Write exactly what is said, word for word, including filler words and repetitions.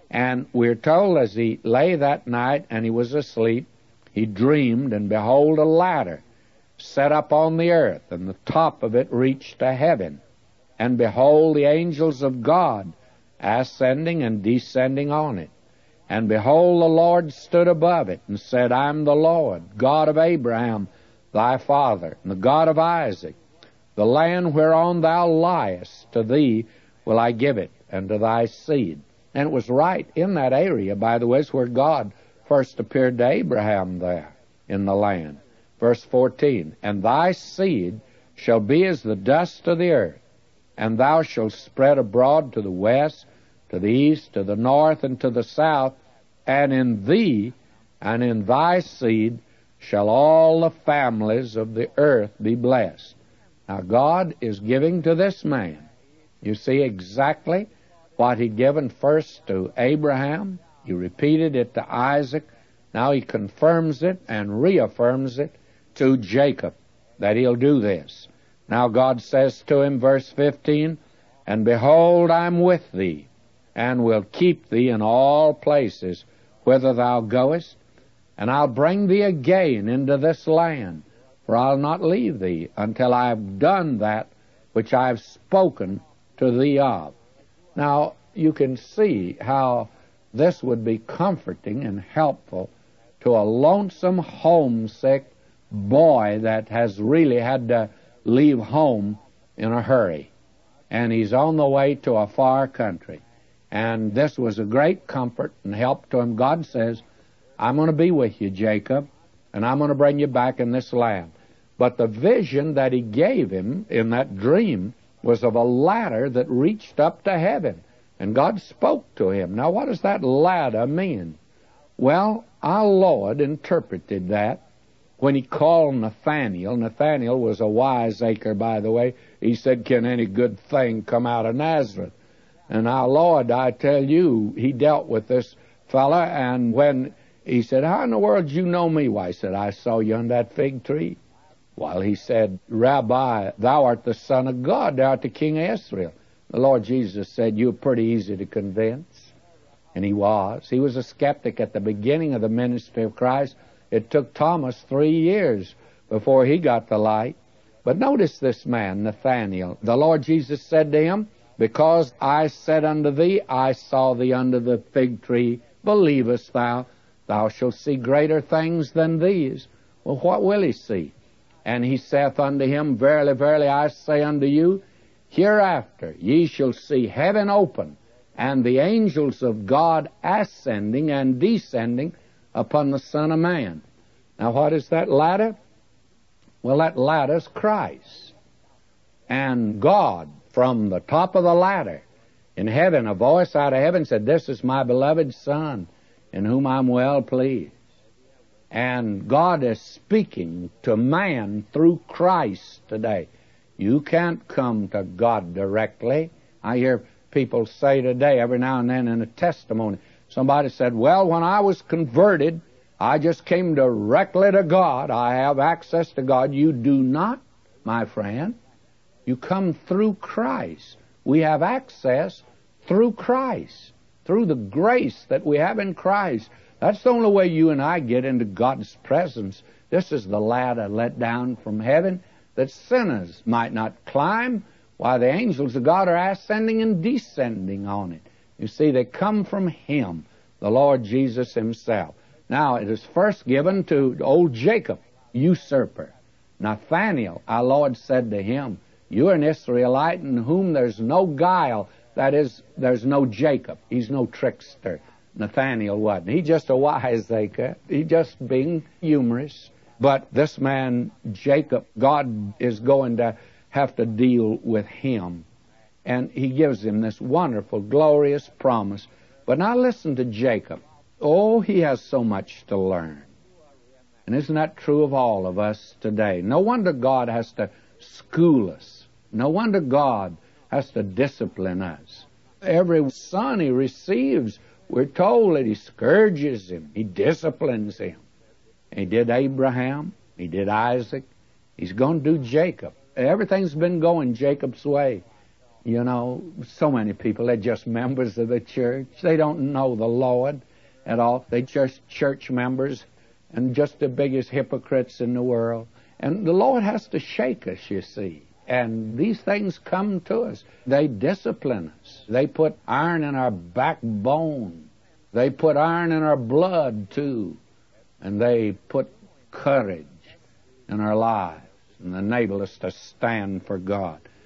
And we're told as he lay that night and he was asleep, he dreamed, and behold, a ladder set up on the earth, and the top of it reached to heaven. And behold, the angels of God ascending and descending on it. And behold, the Lord stood above it, and said, I am the Lord, God of Abraham thy father, and the God of Isaac. The land whereon thou liest, to thee will I give it, and to thy seed. And it was right in that area, by the way, is where God first appeared to Abraham there in the land. Verse fourteen, and thy seed shall be as the dust of the earth, and thou shalt spread abroad to the west, to the east, to the north, and to the south, and in thee and in thy seed shall all the families of the earth be blessed. Now God is giving to this man, you see exactly what he'd given first to Abraham. He repeated it to Isaac. Now he confirms it and reaffirms it to Jacob, that he'll do this. Now God says to him, verse fifteen, and behold, I'm with thee, and will keep thee in all places whither thou goest, and I'll bring thee again into this land, for I'll not leave thee until I have done that which I have spoken to thee of. Now, you can see how this would be comforting and helpful to a lonesome, homesick boy that has really had to leave home in a hurry. And he's on the way to a far country. And this was a great comfort and help to him. God says, I'm going to be with you, Jacob, and I'm going to bring you back in this land. But the vision that he gave him in that dream was of a ladder that reached up to heaven. And God spoke to him. Now, what does that ladder mean? Well, our Lord interpreted that when he called Nathanael. Nathanael was a wiseacre, by the way. He said, can any good thing come out of Nazareth? And our Lord, I tell you, he dealt with this fella, and when he said, how in the world do you know me? Why, he said, I saw you on that fig tree. Well, he said, Rabbi, thou art the Son of God, thou art the King of Israel. The Lord Jesus said, you're pretty easy to convince. And he was. He was a skeptic at the beginning of the ministry of Christ. It took Thomas three years before he got the light. But notice this man, Nathanael. The Lord Jesus said to him, because I said unto thee, I saw thee under the fig tree, believest thou? Thou shalt see greater things than these. Well, what will he see? And he saith unto him, verily, verily, I say unto you, hereafter ye shall see heaven open, and the angels of God ascending and descending upon the Son of Man. Now, what is that ladder? Well, that ladder's Christ. And God, from the top of the ladder in heaven, a voice out of heaven said, this is my beloved Son, in whom I'm well pleased. And God is speaking to man through Christ today. You can't come to God directly. I hear people say today, every now and then in a testimony, somebody said, well, when I was converted, I just came directly to God. I have access to God. You do not, my friend. You come through Christ. We have access through Christ, through the grace that we have in Christ. That's the only way you and I get into God's presence. This is the ladder let down from heaven that sinners might not climb, while the angels of God are ascending and descending on it. You see, they come from Him, the Lord Jesus Himself. Now, it is first given to old Jacob, usurper. Nathanael, our Lord said to him, you are an Israelite in whom there's no guile. That is, there's no Jacob. He's no trickster. Nathanael wasn't. He's just a wiseacre. He's just being humorous. But this man, Jacob, God is going to have to deal with him. And He gives him this wonderful, glorious promise. But now listen to Jacob. Oh, he has so much to learn. And isn't that true of all of us today? No wonder God has to school us. No wonder God has to discipline us. Every son He receives, we're told that He scourges him. He disciplines him. He did Abraham. He did Isaac. He's going to do Jacob. Everything's been going Jacob's way. You know, so many people, they're just members of the church. They don't know the Lord at all. They're just church members and just the biggest hypocrites in the world. And the Lord has to shake us, you see. And these things come to us. They discipline us. They put iron in our backbone. They put iron in our blood, too. And they put courage in our lives and enable us to stand for God.